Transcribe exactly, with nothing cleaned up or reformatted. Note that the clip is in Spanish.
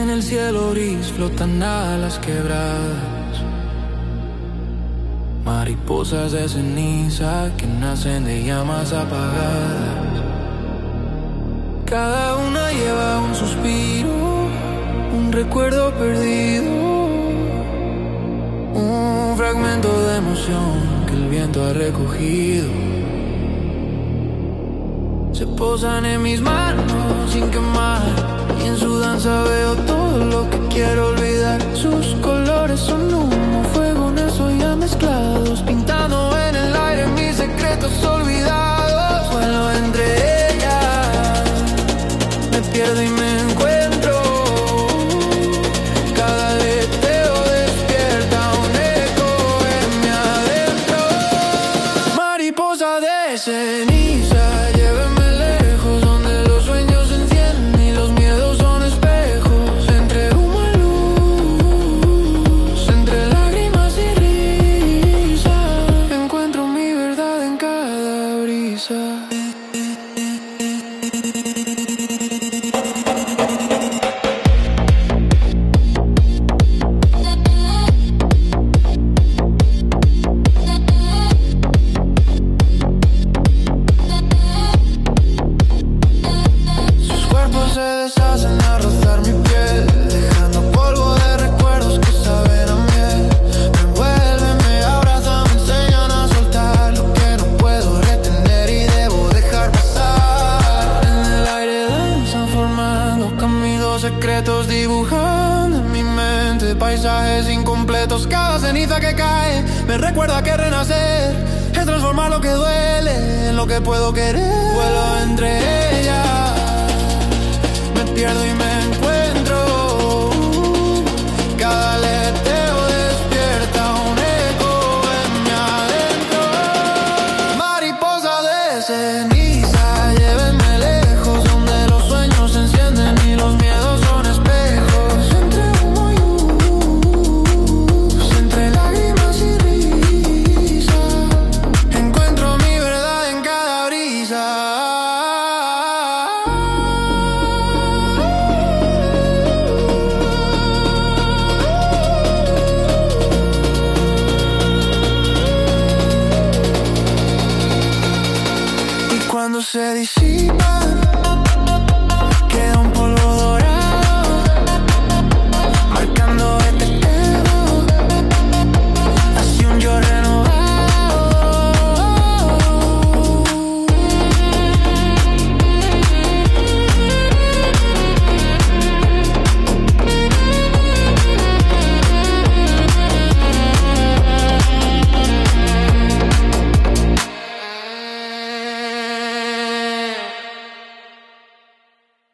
En el cielo gris flotan alas quebradas, mariposas de ceniza que nacen de llamas apagadas. Cada una lleva un suspiro, un recuerdo perdido, un fragmento de emoción que el viento ha recogido. Se posan en mis manos sin quemar, y en su danza veo todo lo que quiero olvidar. Sus colores son humo, fuego, eso ya mezclados, pintando en el aire mis secretos olvidados. Vuelo entre ellas, me pierdo y me encuentro. Cada aleteo despierta un eco en mi adentro. Mariposa de ceniza, lléveme lejos donde los sueños se encienden y los miedos son espejos. Entre humo y luz, entre lágrimas y risa, encuentro mi verdad en cada brisa. Sus cuerpos se deshacen al rozar mi piel, dejando polvo de recuerdos que saben a miel. Me envuelven, me abrazan, me enseñan a soltar lo que no puedo retener y debo dejar pasar. En el aire danzan formando caminos secretos, dibujando en mi mente paisajes incompletos. Cada ceniza que cae me recuerda que renacer es transformar lo que duele en lo que puedo querer. Vuelo entre ellas, me pierdo y me encuentro.